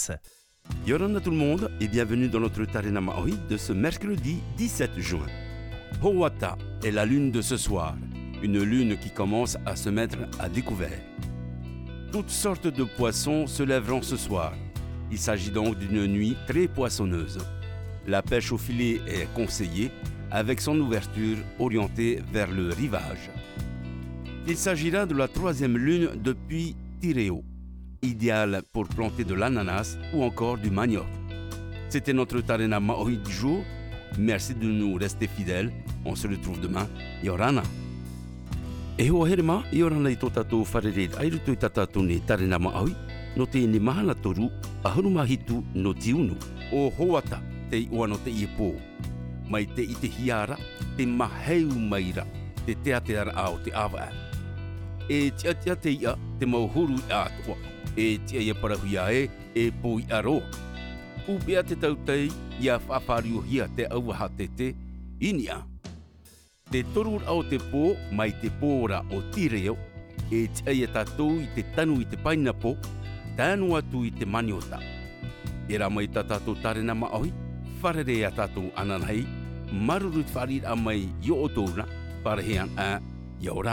Yorana tout le monde et bienvenue dans notre Tarena Maori de ce mercredi 17 juin. Howata est la lune de ce soir, une lune qui commence à se mettre à découvert. Toutes sortes de poissons se lèveront ce soir. Il s'agit donc d'une nuit très poissonneuse. La pêche au filet est conseillée avec son ouverture orientée vers le rivage. Il s'agira de la troisième lune depuis Tireo, idéale pour planter de l'ananas ou encore du manioc. C'était notre Tarena Maori du jour. Merci de nous rester fidèles. On se retrouve demain. Yorana. E hoa herema, Yorana i tō tātou wharereit airutu i tātou ne Tarena Maori, no te ni mahana toru, ahurumahitu no tiunu. O hoata, te ua no te iepō. Mai te i te hiara, te maheu maira, te teateara ao te awa. E tia te ia, te mauhuru i ātua. E tia ia parahuia e pō i aroa. Upea te tautei, ia whawhariuhia te auaha te inia. Te toru au te pō, mai te pōra o Tireo, e tia ia tātou i te tanu i te painapo, tānu atu i te maniota. E rā mai tātou Tarena Maori, wharere a tātou ananai, marurut wharir a mai i o tōna, parahean a Yorana.